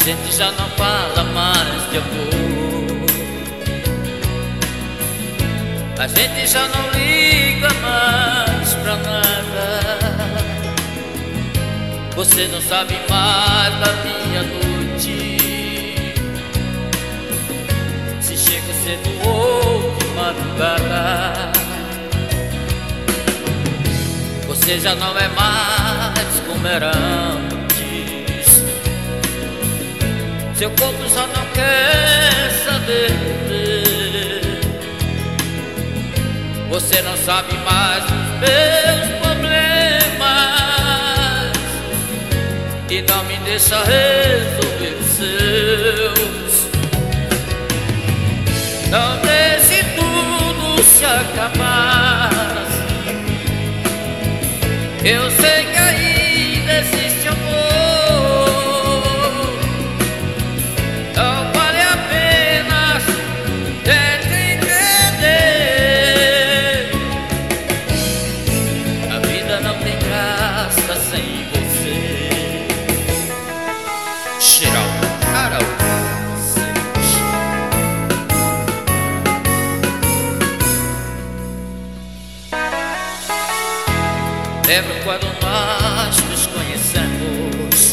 gente já não fala mais de amor, a gente já não liga mais pra nada. Você não sabe mais da minha noite, se chego cedo ou de madrugada. Você já não é mais como era antes, seu corpo já não quer saber de ver. Você não sabe mais dos meus problemas e não me deixa resolver os seus. Não deixe tudo se acabar, eu sei que ainda existe amor. Não vale a pena tente entender, a vida não tem graça sem você. Geraldo Araújo. Lembro quando nós nos conhecemos,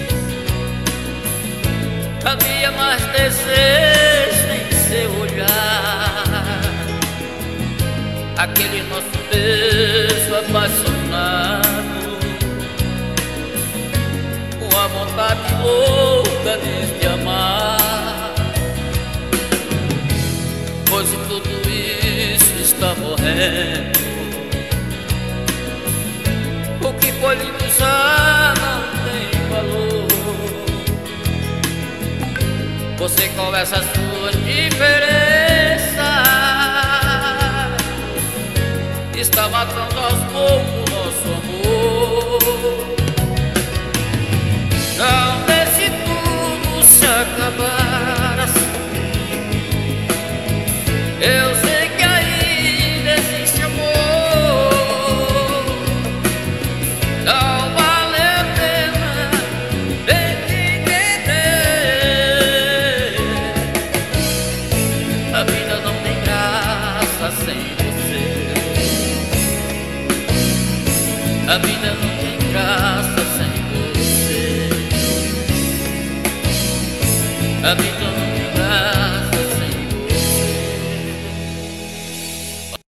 havia mais desejo em seu olhar, aquele nosso beijo apaixonado, com a vontade louca de te amar. Hoje tudo isso está morrendo, o que foi lindo já não tem valor. Você com essas suas diferenças está matando aos poucos nosso amor. Não deixe tudo se acabar assim, eu sei que ainda existe amor. A vida não tem graça sem você, a vida não